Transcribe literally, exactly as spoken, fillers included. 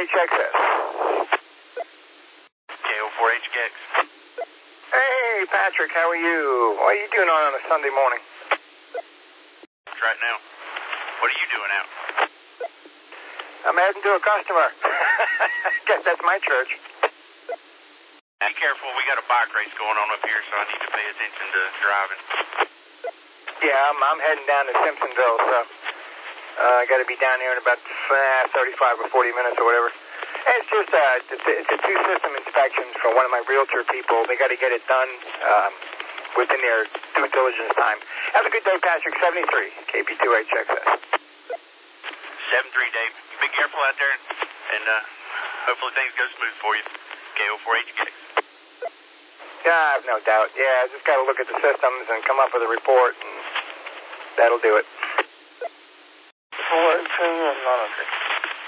H X S. K O four H K X. Hey, Patrick, how are you? What are you doing on, on a Sunday morning? Right now. What are you doing out? I'm heading to a customer. Guess that's my church. Be careful, we got a bike race going on up here, so I need to pay attention to driving. Yeah, I'm, I'm heading down to Simpsonville, so uh, I got to be down here in about uh, thirty-five or forty minutes or whatever. And it's just uh, it's, a, it's a two-system inspection for one of my realtor people. They got to get it done um, within their due diligence time. Have a good day, Patrick. seventy-three, K P two H X S. seven three, Dave. Be careful out there, and uh, hopefully things go smooth for you. K O four H K X. Yeah, I have no doubt. Yeah, I just got to look at the systems and come up with a report, and that'll do it. four two and monitor.